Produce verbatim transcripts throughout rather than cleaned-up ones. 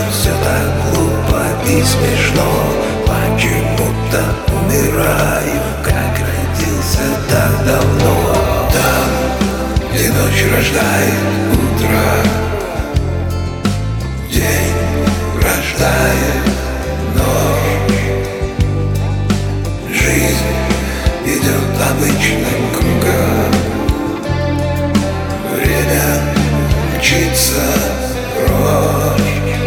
все так глупо и смешно. Почему-то умираю, как родился так давно. Там, где ночь рождает утро, день рождает ночь. Жизнь идет обычным кругом, время мчится прочь.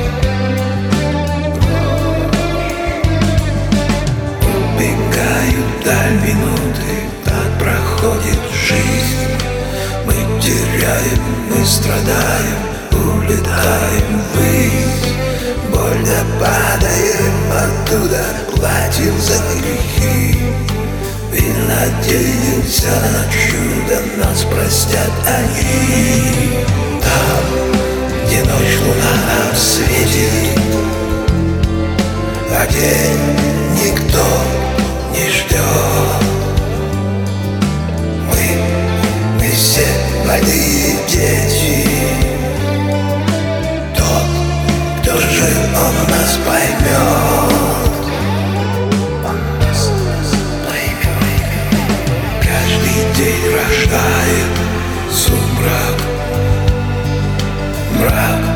Убегают вдаль минуты, так проходит жизнь. Мы теряем, мы страдаем, улетаем ввысь. Больно падаем оттуда, платим за грехи. И надеемся на чудо, нас простят они. Там, где ночь, луна нам светит, а день никто не ждет. Мы, мы все молодые дети. Тот, кто жил, он нас поймет. Он нас поймет. Каждый день рождает сумрак, мрак.